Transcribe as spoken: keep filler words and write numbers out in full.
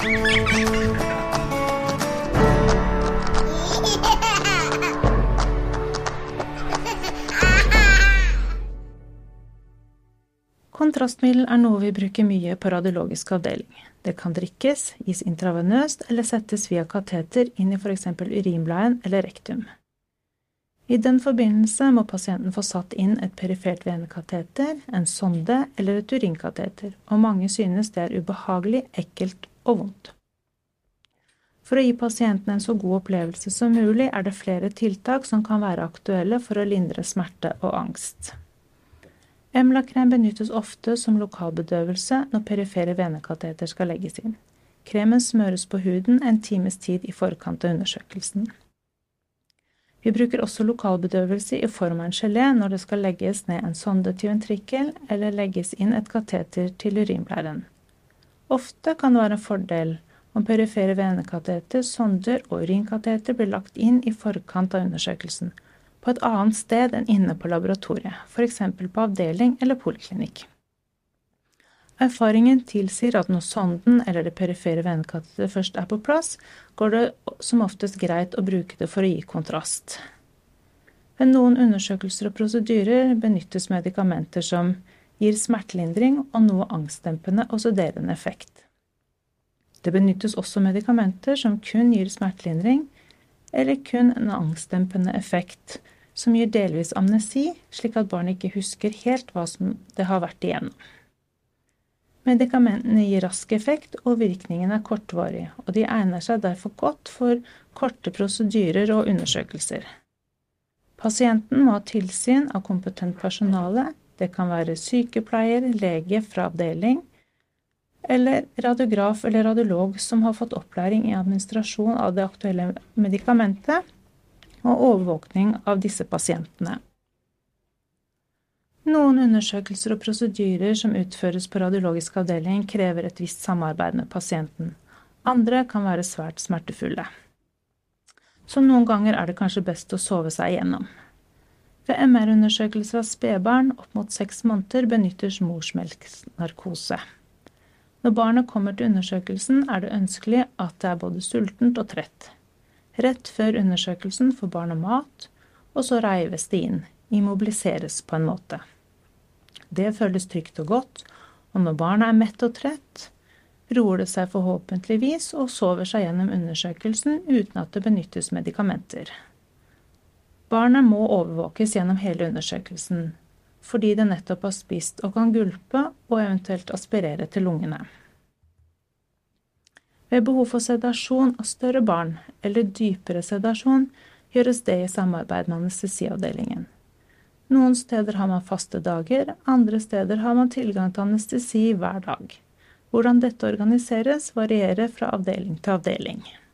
Kontrastmiddel er noe vi bruker mye på radiologisk avdeling. Det kan drikkes, gis intravenøst eller settes via kateter inn i for eksempel urinblæren eller rektum. I den forbindelse må pasienten få satt inn et perifert venekateter, en sonde eller et urinkateter, og mange synes det er ubehagelig, ekkelt og vondt. For å gi pasienten en så god opplevelse som mulig er det flere tiltak som kan være aktuelle for å lindre smerte og angst. Emlakrem benyttes ofte som lokalbedøvelse når perifere venekateter skal legges inn. Kremen smøres på huden en times tid i forkant av undersøkelsen. Vi bruker også lokalbedøvelse i form av en gelé når det skal legges ned en sonde til ventrikkel eller legges inn et kateter til urinblæren. Ofte kan det være en fordel om perifere venekateter, sonder og urinkateter blir lagt inn i forkant av undersøkelsen, på et annet sted enn inne på laboratoriet, for eksempel på avdeling eller poliklinikk. Erfaringen tilsier at når sonden eller det perifere venekateter først er på plass, går det som oftest greit å bruke det for å gi kontrast. Ved noen undersøkelser og prosedyrer benyttes medikamenter som gir smertelindring og noe angstdempende og sederende effekt. Det benyttes også medikamenter som kun gir smertelindring, eller kun en angstdempende effekt, som gir delvis amnesi, slik at barnet ikke husker helt hva som det har vært igjennom. Medikamentene gir rask effekt, og virkningen er kortvarig, og de egner seg derfor godt for korte prosedyrer og undersøkelser. Pasienten må ha tilsyn av kompetent personale, det kan være sykepleier, lege fra avdeling, eller radiograf eller radiolog som har fått opplæring i administrasjon av det aktuelle medikamentet og overvåkning av disse pasientene. Noen undersøkelser og prosedyrer som utføres på radiologisk avdeling krever et visst samarbeid med pasienten. Andre kan være svært smertefulle. Så noen ganger er det kanskje best å sove seg igjennom. Ved M R-undersøkelser av spedbarn opp mot seks måneder benyttes morsmelksnarkose. Når barnet kommer til undersøkelsen er det ønskelig at det er både sultent og trett. Rett før undersøkelsen får barnet mat, og så reives det inn, immobiliseres på en måte. Det føles trygt og godt, og når barnet er mett og trett, roer det seg forhåpentligvis og sover seg gjennom undersøkelsen uten at det benyttes medikamenter. Barnet må overvåkes gjennom hele undersøkelsen, fordi det nettopp har spist og kan gulpe og eventuelt aspirere til lungene. Ved behov for sedasjon av større barn eller dypere sedasjon gjøres det i samarbeid med anestesiavdelingen. Noen steder har man faste dager, andre steder har man tilgang til anestesi hver dag. Hvordan dette organiseres varierer fra avdeling til avdeling.